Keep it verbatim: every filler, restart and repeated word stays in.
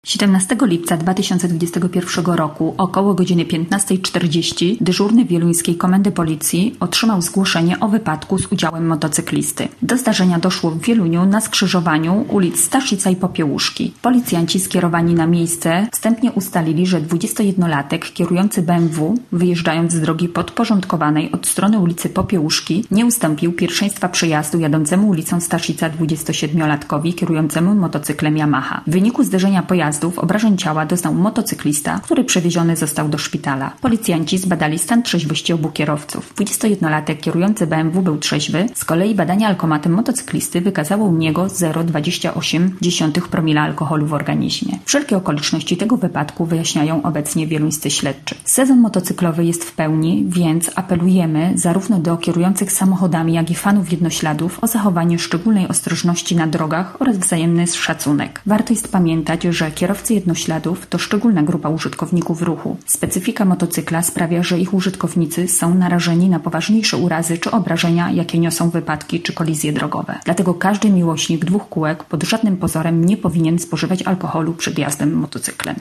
siedemnastego lipca dwa tysiące dwudziestego pierwszego roku około godziny piętnasta czterdzieści dyżurny wieluńskiej Komendy Policji otrzymał zgłoszenie o wypadku z udziałem motocyklisty. Do zdarzenia doszło w Wieluniu na skrzyżowaniu ulic Staszica i Popiełuszki. Policjanci skierowani na miejsce wstępnie ustalili, że dwudziestojednolatek kierujący B M W, wyjeżdżając z drogi podporządkowanej od strony ulicy Popiełuszki, nie ustąpił pierwszeństwa przejazdu jadącemu ulicą Staszica dwudziestosiedmiolatkowi kierującemu motocyklem Yamaha. W wyniku zderzenia pojazdu obrażeń ciała doznał motocyklista, który przewieziony został do szpitala. Policjanci zbadali stan trzeźwości obu kierowców. dwudziestojednolatek kierujący B M W był trzeźwy, z kolei badanie alkomatem motocyklisty wykazało u niego zero przecinek dwadzieścia osiem promila alkoholu w organizmie. Wszelkie okoliczności tego wypadku wyjaśniają obecnie wieluńscy śledczy. Sezon motocyklowy jest w pełni, więc apelujemy zarówno do kierujących samochodami, jak i fanów jednośladów o zachowanie szczególnej ostrożności na drogach oraz wzajemny szacunek. Warto jest pamiętać, że kierowcy jednośladów to szczególna grupa użytkowników ruchu. Specyfika motocykla sprawia, że ich użytkownicy są narażeni na poważniejsze urazy czy obrażenia, jakie niosą wypadki czy kolizje drogowe. Dlatego każdy miłośnik dwóch kółek pod żadnym pozorem nie powinien spożywać alkoholu przed jazdem motocyklem.